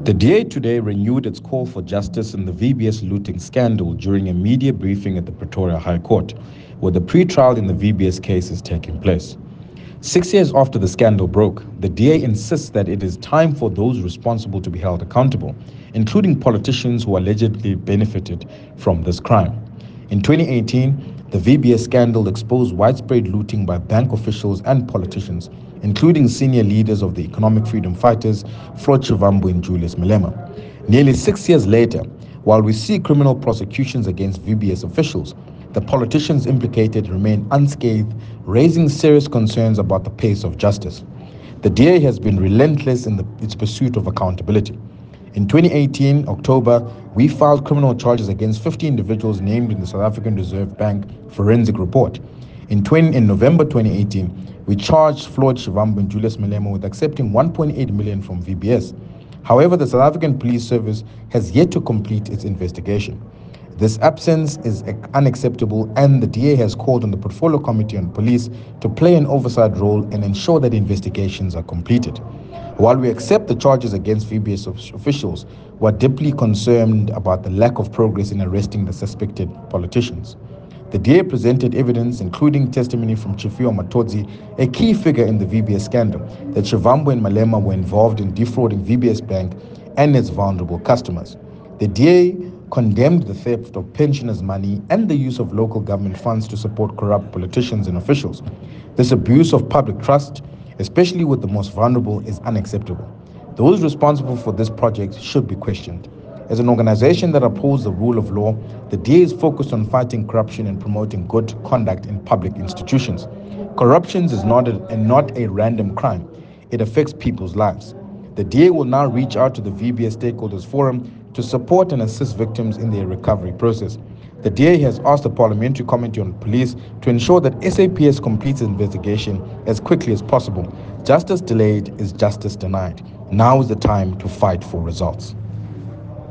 The DA today renewed its call for justice in the VBS looting scandal during a media briefing at the Pretoria High Court, where the pre-trial in the VBS case is taking place. 6 years after the scandal broke, the DA insists that it is time for those responsible to be held accountable, including politicians who allegedly benefited from this crime. In 2018, the VBS scandal exposed widespread looting by bank officials and politicians, including senior leaders of the Economic Freedom Fighters, Floyd Shivambu and Julius Malema. Nearly 6 years later, while we see criminal prosecutions against VBS officials, the politicians implicated remain unscathed, raising serious concerns about the pace of justice. The DA has been relentless in its pursuit of accountability. In 2018, October, we filed criminal charges against 50 individuals named in the South African Reserve Bank forensic report. In November 2018, we charged Floyd Shivambu and Julius Malema with accepting 1.8 million from VBS. However, the South African Police Service has yet to complete its investigation. This absence is unacceptable, and the DA has called on the Portfolio Committee on Police to play an oversight role and ensure that investigations are completed. While we accept the charges against VBS officials, we are deeply concerned about the lack of progress in arresting the suspected politicians. The DA presented evidence, including testimony from Chifiwa Matodzi, a key figure in the VBS scandal, that Shivambu and Malema were involved in defrauding VBS Bank and its vulnerable customers. The DA condemned the theft of pensioners' money and the use of local government funds to support corrupt politicians and officials. This abuse of public trust, especially with the most vulnerable, is unacceptable. Those responsible for this project should be questioned. As an organization that upholds the rule of law, the DA is focused on fighting corruption and promoting good conduct in public institutions. Corruption is not a random crime. It affects people's lives. The DA will now reach out to the VBS Stakeholders Forum to support and assist victims in their recovery process. The DA has asked the Parliamentary Committee on Police to ensure that SAPS completes its investigation as quickly as possible. Justice delayed is justice denied. Now is the time to fight for results.